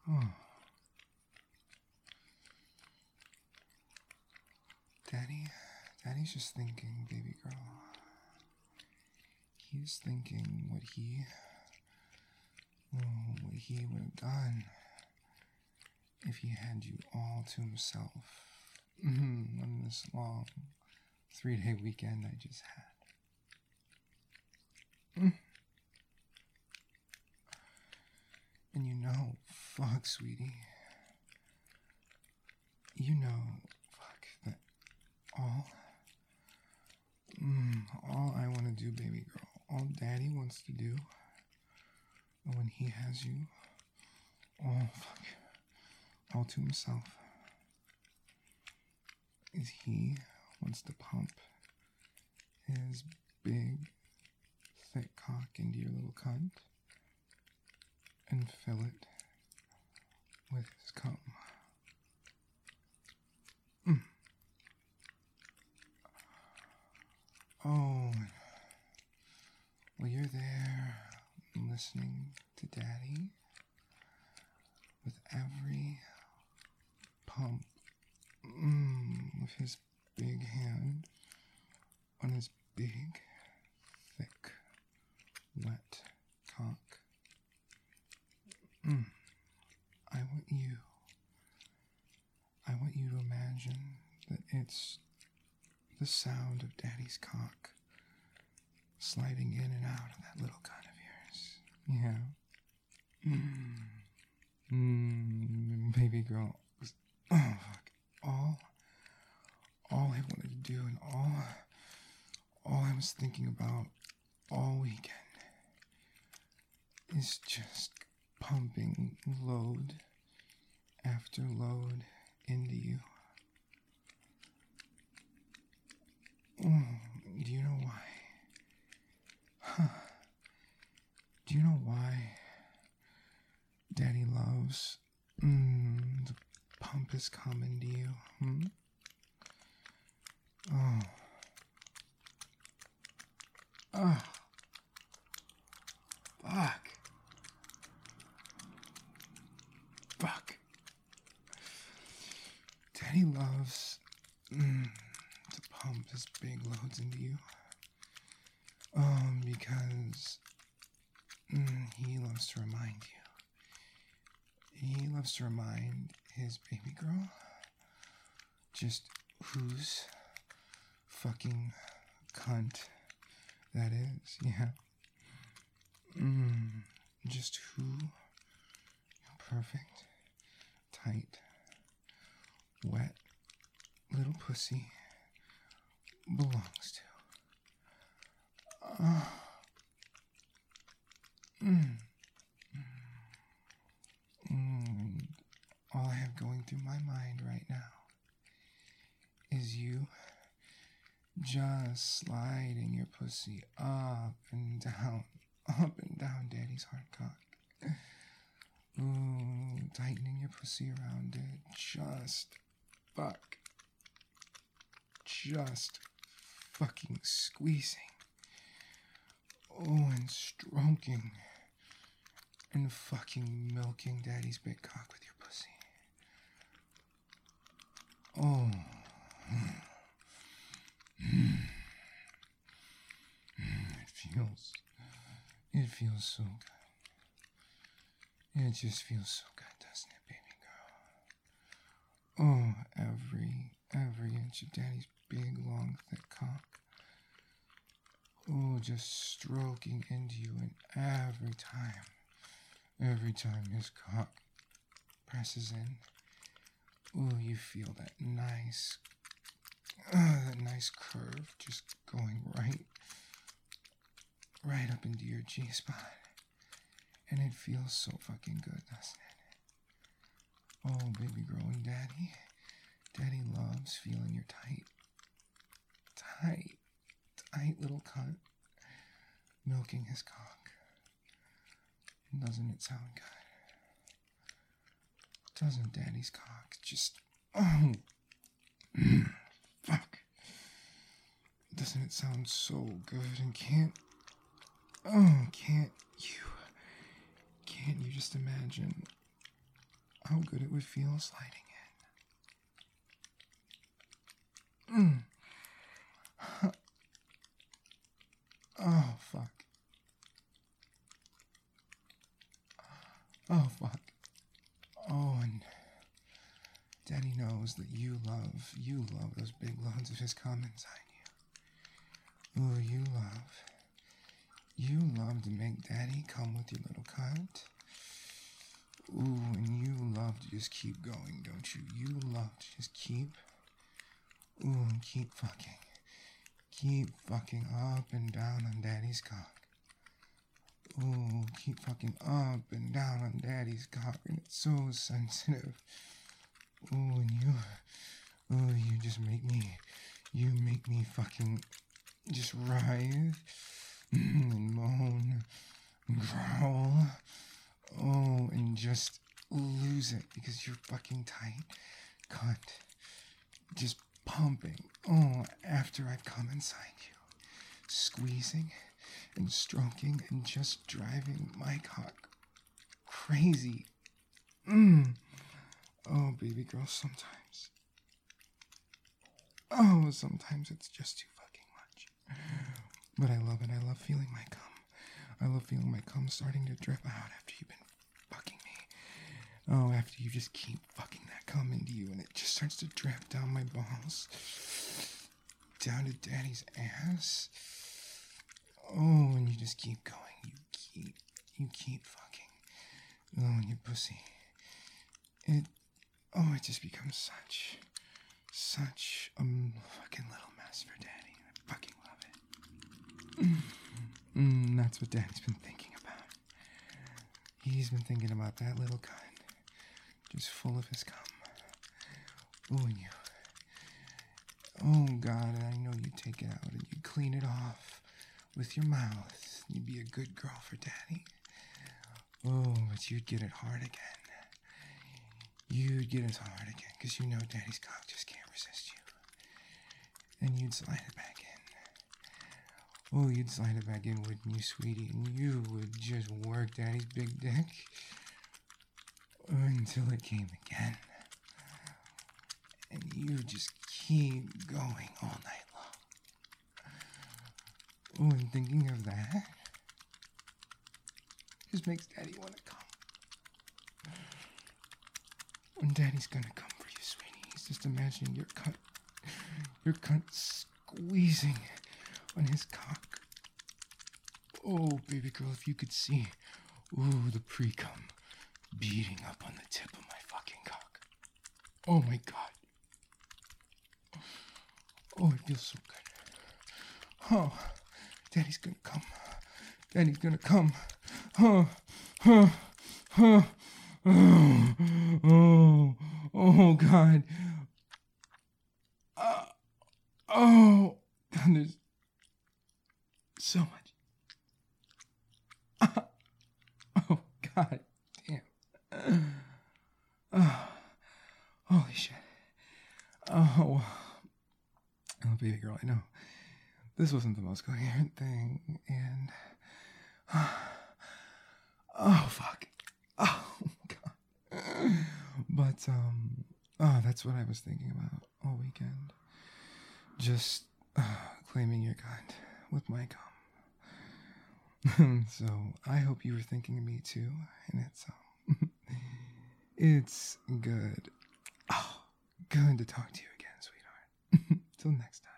Oh. Daddy's just thinking, baby girl. He's thinking what he would have done if he had you all to himself on this long 3-day weekend I just had. And you know, fuck, sweetie. You know, fuck, that all I want to do, baby girl, all Daddy wants to do when he has you all to himself is he wants to pump his big, thick cock into your little cunt and fill it with his cum. Oh, well, you're there listening to Daddy with every pump with his big hand on his big, thick, wet cock. I want you to imagine that it's the sound of Daddy's cock sliding in and out of that little cunt of yours. Yeah. Baby girl. Oh, fuck. All I wanted to do and all I was thinking about all weekend is just pumping load after load into you. Do you know why? Do you know why Daddy loves to pump his cum into you? Fuck. Daddy loves to pump his big loads into you. Because he loves to remind you. He loves to remind his baby girl just whose fucking cunt that is. Yeah. Just who your perfect, tight, wet little pussy belongs to. All I have going through my mind right now is you just sliding your pussy up and down Daddy's hard cock. Tightening your pussy around it. Just fucking squeezing. And stroking and fucking milking Daddy's big cock with your pussy. It feels so good. It just feels so good, doesn't it, baby girl? Every inch of Daddy's big, long, thick cock. Just stroking into you, and every time his cock presses in, you feel that nice curve just going right up into your G-spot. And it feels so fucking good, doesn't it? Oh, baby girl, and Daddy loves feeling your tight little cunt milking his cock. And doesn't it sound good? Doesn't Daddy's cock just... fuck. Doesn't it sound so good? And can't you just imagine how good it would feel sliding in. Oh, fuck. Oh, fuck. Oh, and Daddy knows that you love those big loads of his cum inside you. Ooh, you love to make Daddy come with your little cunt. Ooh, and you love to just keep going, don't you? You love to just keep, and keep fucking. Keep fucking up and down on Daddy's cock. Ooh, keep fucking up and down on Daddy's cock, and it's so sensitive. Ooh, and you make me fucking just writhe and moan and growl. Oh, and just lose it because you're fucking tight, cunt. Just pumping. Oh, after I've come inside you, squeezing and stroking and just driving my cock crazy. Oh, baby girl, sometimes. Oh, sometimes it's just too fucking much. But I love it. I love feeling my cum. I love feeling my cum starting to drip out after you've been fucking me. Oh, after you just keep fucking that cum into you and it just starts to drip down my balls. Down to Daddy's ass. Oh, and you just keep going. You keep fucking. Oh, and your pussy. It just becomes such a fucking little mess for Daddy. I fucking love it. That's what Daddy's been thinking about. He's been thinking about that little cunt, just full of his cum. Oh, and you. Oh, God, and I know you take it out and you clean it off with your mouth. You'd be a good girl for Daddy. Oh, but you'd get it hard again. You'd get it hard again, because you know Daddy's cock just can't resist you. And you'd slide it back in. Oh, you'd slide it back in, wouldn't you, sweetie? And you would just work Daddy's big dick until it came again. And you just keep going all night long. Oh, and thinking of that just makes Daddy want to come. When Daddy's gonna come for you, sweetie, he's just imagining your cunt squeezing on his cock. Oh, baby girl, if you could see, the pre-cum beating up on the tip of my fucking cock. Oh my God. Oh, it feels so good. Oh, Daddy's gonna come. Daddy's gonna come. Oh, God. Oh, God, there's so much. Oh, God damn. Holy shit. Oh, baby girl, I know. This wasn't the most coherent thing, and... Oh, fuck. Oh, God. But, that's what I was thinking about all weekend. Just claiming your cunt with my cum. So, I hope you were thinking of me too, and it's good. Oh, good to talk to you again, sweetheart. Till next time.